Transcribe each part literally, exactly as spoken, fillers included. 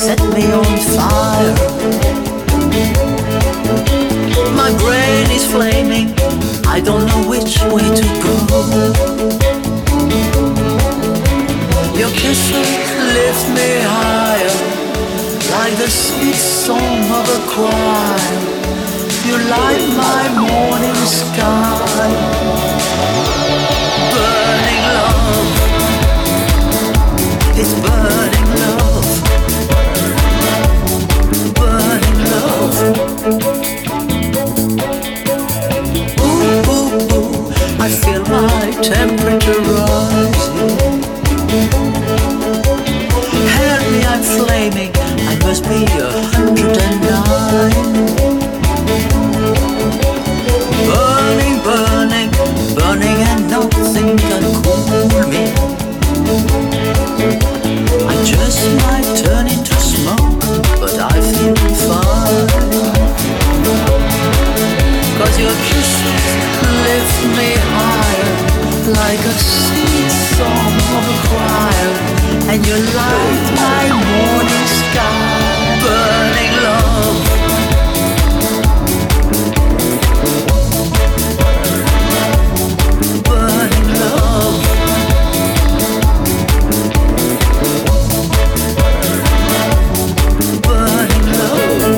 set me on fire. My brain is flaming, I don't know which way to go. Your kisses lift me higher, like the sweet song of a choir. You light my morning sky. Burning love, it's burning love. Burning love. Ooh, ooh, ooh, I feel my temperature rising. Help me, I'm flaming, I must be a hundred and nine. Burning, burning, burning, and nothing can cool me. I just might turn into smoke, but I feel fine. Cause your kisses lift me higher, like a sweet song of a choir. And you light my morning sky. Burning love. Burning love. Burning love.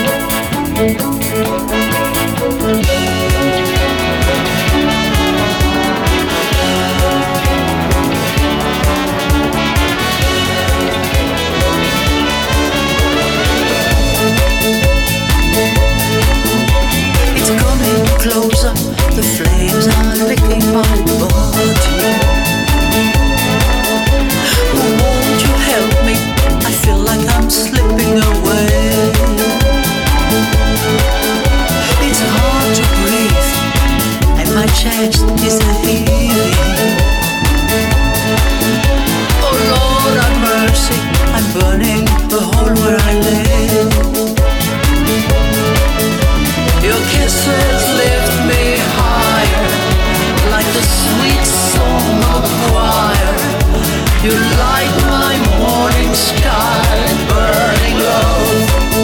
Closer, the flames are licking my body. Won't you help me? I feel like I'm slipping away. It's hard to breathe, and my chest is heaving. Oh Lord, have mercy, I'm burning the hole where I live. Your kisses lift me higher, like the sweet song of a choir. You light my morning sky, burning love.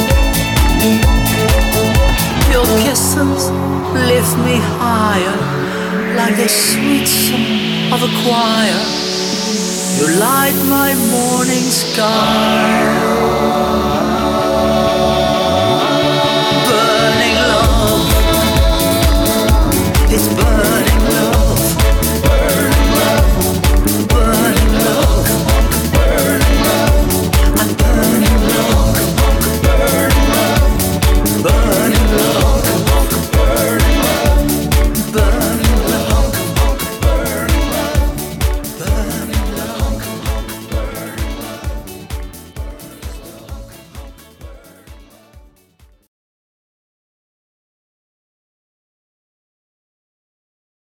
Your kisses lift me higher, like the sweet song of a choir. You light my morning sky. It's